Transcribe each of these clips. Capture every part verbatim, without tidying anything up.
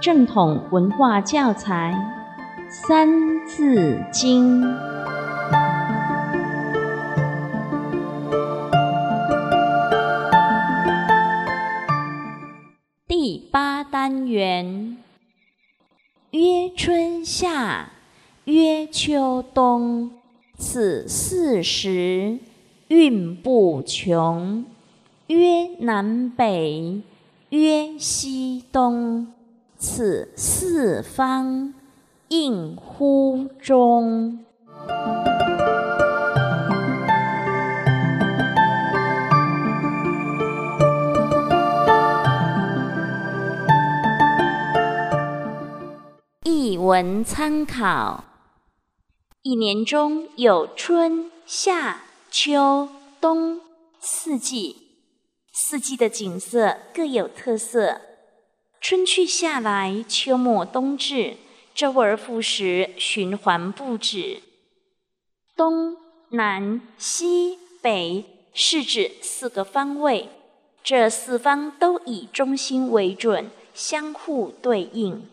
正统文化教材《三字经》第八单元：曰春夏，曰秋冬，此四时运不穷。曰南北，曰西东，此四方应乎中。译文参考：一年中有春、夏、秋、冬四季，四季的景色各有特色。春去夏来，秋末冬至，周而复始，循环不止。东南西北是指四个方位，这四方都以中心为准，相互对应。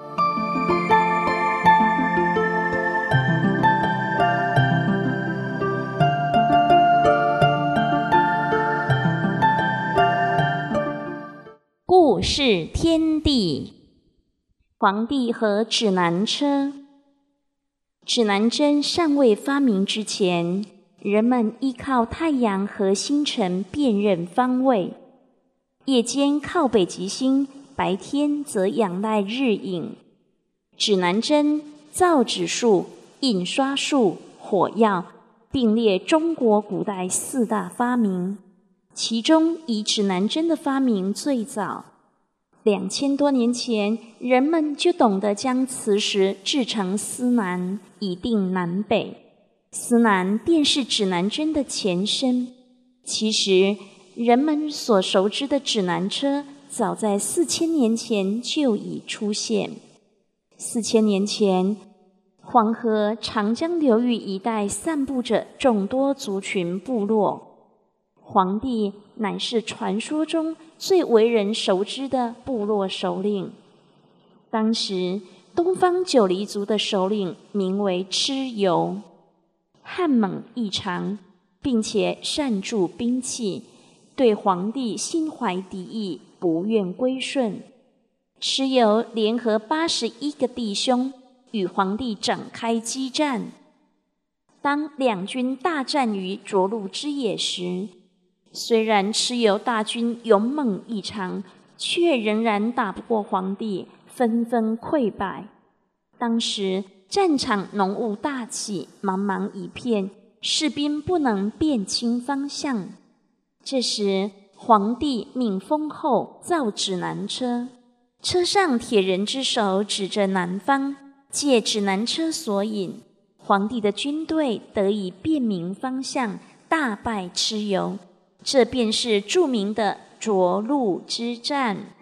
故事天地，黄帝和指南车。指南针尚未发明之前，人们依靠太阳和星辰辨认方位，夜间靠北极星，白天则仰赖日影。指南针、造纸术、印刷术、火药并列中国古代四大发明，其中以指南针的发明最早。两千多年前，人们就懂得将磁石制成丝南，以定南北。丝南便是指南针的前身。其实，人们所熟知的指南车，早在四千年前就已出现。四千年前，黄河、长江流域一带散布着众多族群部落。黄帝乃是传说中最为人熟知的部落首领。当时，东方九黎族的首领名为蚩尤，悍猛异常，并且善铸兵器，对黄帝心怀敌意，不愿归顺。蚩尤联合八十一个弟兄，与黄帝展开激战。当两军大战于涿鹿之野时，虽然蚩尤大军勇猛异常，却仍然打不过黄帝，纷纷溃败。当时战场浓雾大起，茫茫一片，士兵不能辨清方向。这时，黄帝命封后造指南车，车上铁人之手指着南方，借指南车所引，黄帝的军队得以辨明方向，大败蚩尤。这便是著名的涿鹿之战。